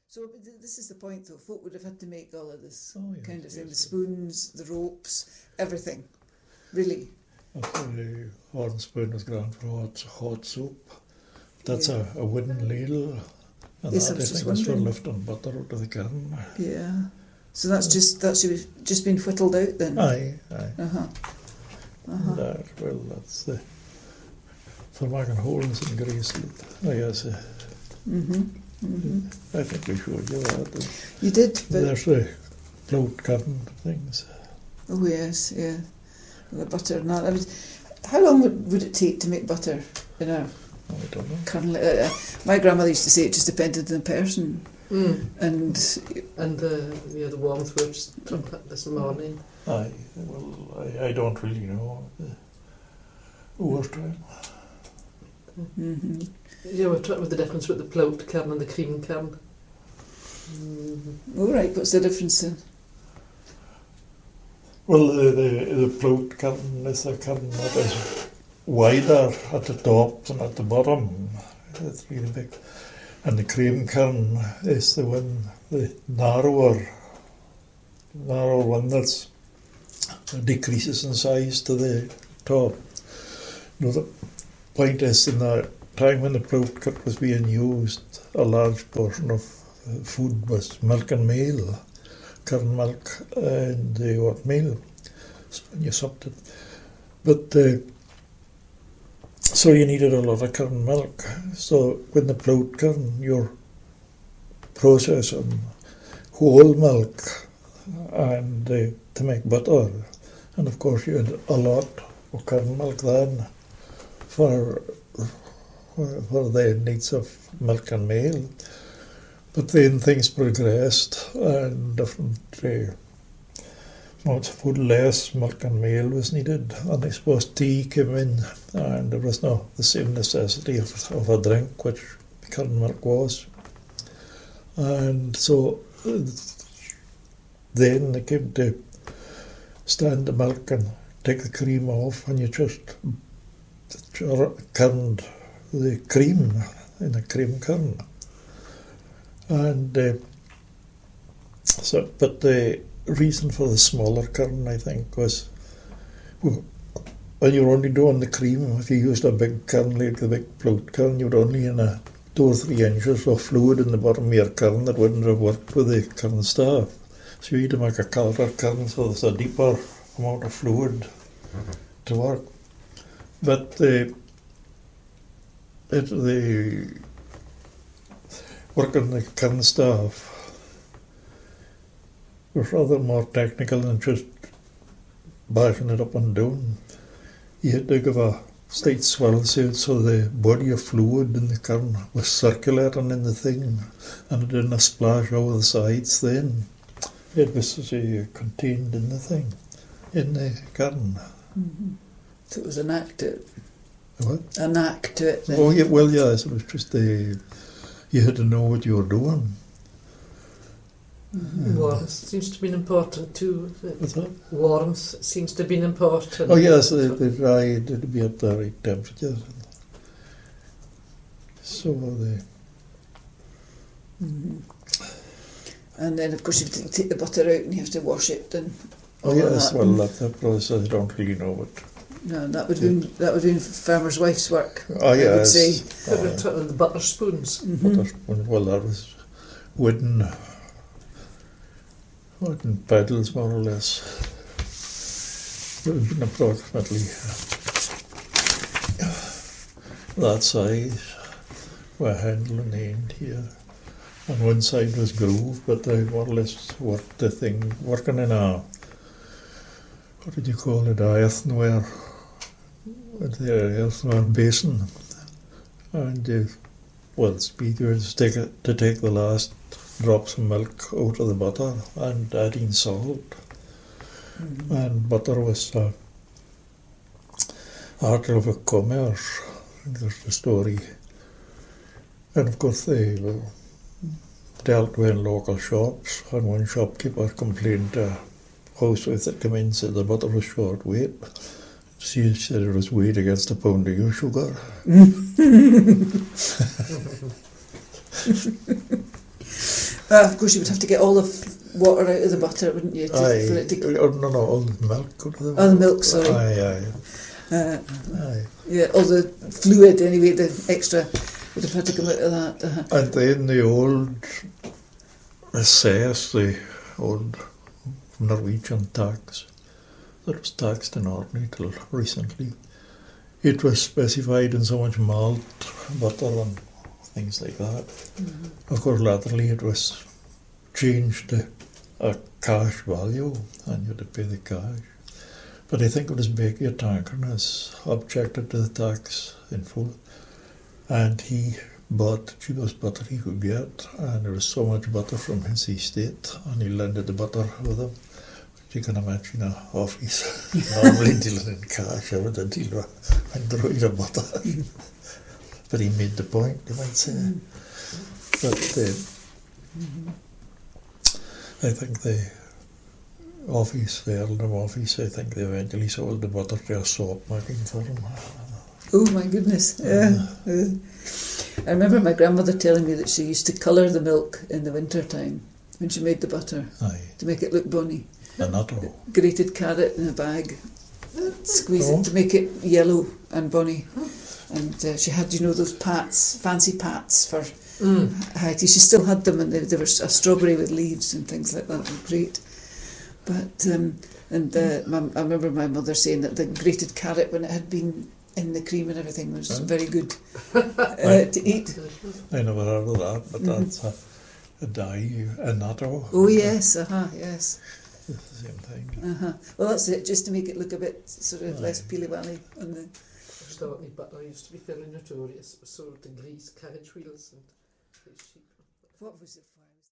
So this is the point, though. Folk would have had to make all of this Yes, kind of thing. yes. The spoons, the ropes, everything. Really. The horn spoon was ground for hot soup. That's Yeah. a wooden ladle. And Yes, I that, was I just think, is for wondering. lifting butter out of the cairn. Yeah. So that should have just been whittled out then? Aye. Uh-huh. That's the... For making holes in grease. I guess. I think we showed you that. You did, but... There's the float cairn things. Oh, yes, yeah. The butter and that. How long would it take to make butter in a I don't know. kernel? My grandmother used to say it just depended on the person. And the warmth which took that this morning. Aye, well, I don't really know. Overtime. Yeah, we're talking about the difference with the ploughed cairn and the cream cairn. all right, what's the difference then? Well, the float cairn is a cairn that is wider at the top than at the bottom. It's really big. And the cream cairn is the narrower one that decreases in size to the top. You know, the point is, in the time when the float cairn was being used, a large portion of food was milk and meal, cairn milk and oatmeal, when you supped it. But so you needed a lot of cairn milk. So when the float cairn, you're processing whole milk and to make butter. And of course you had a lot of cairn milk then for the needs of milk and meal. But then things progressed and different food, less milk and meal was needed, and I suppose tea came in, and there was not the same necessity of a drink, which cairn milk was. And so then they came to stand the milk and take the cream off, and you just cairned the cream in a cream cairn. And but the reason for the smaller cairn, I think, was when you were only doing the cream, if you used a big cairn like the big float cairn, you were only in 2 or 3 inches of fluid in the bottom of your cairn that wouldn't have worked with the cairn staff. So you had to make a calder cairn so there's a deeper amount of fluid to work. But the work on the cairn staff was rather more technical than just bashing it up and down. You had to give a slight swirl so the body of fluid in the cairn was circulating in the thing, and it didn't splash over the sides then. It was contained in the thing, in the cairn. So it was a knack to it. What? A knack to it then. Oh, yeah, well, yes, it was just you had to know what you were doing. Warmth seems to be important too. What's that? Warmth seems to be important. Oh yes, the dry had be at the right temperature. So And then, of course, you have to take the butter out and you have to wash it and all oh yes, that. well that process I don't really know what. No, that would have been farmer's wife's work. Oh I would yes. say. But we're talking the butter spoons. Butter spoon, well that was wooden pedals more or less. It would have been approximately that size, with a handle in the end here. On one side was grooved, but they more or less worked the thing, working in a, what did you call it, a earthenware basin. And the speed was to take the last drops of milk out of the butter and adding salt. And butter was article of commerce. There's the story. And of course they dealt with local shops, and one shopkeeper complained to housewife that came in and said the butter was short weight. She said it was weighed against a pound of sugar. Of course, you would have to get all the water out of the butter, wouldn't you? For it to, no, all the milk out of the oh, the milk, sorry. Aye. Yeah, all the fluid, anyway, the extra would have had to come out of that. And then the old assess, the old Norwegian tax, that was taxed in Orkney till recently. It was specified in so much malt, butter and things like that. Mm-hmm. Of course, latterly it was changed to a cash value, and you had to pay the cash. But I think it was Becky Tankernas objected to the tax in full, and he bought the cheapest butter he could get, and there was so much butter from his estate, and he lended the butter with him. You can imagine an office normally dealing in cash, I would deal with and throwing the butter. But he made the point, you might say. But I think the office, the Eldham office, I think they eventually sold the butter to a soap making firm. Oh my goodness, yeah. I remember my grandmother telling me that she used to colour the milk in the winter time when she made the butter. Aye. To make it look bonny. Grated carrot in a bag, squeeze it to make it yellow and bonny. And she had, those pats, fancy pats for Haiti. She still had them, and they were a strawberry with leaves and things like that. Great. But I remember my mother saying that the grated carrot, when it had been in the cream and everything, was very good to eat. I never heard of that, but that's a dye, a natto. Oh yes, yes. It's the same thing. Well, that's it, just to make it look a bit sort of less peely-wally. Butter used to be fairly notorious, sort of the grease carriage wheels and sheep. What was it for?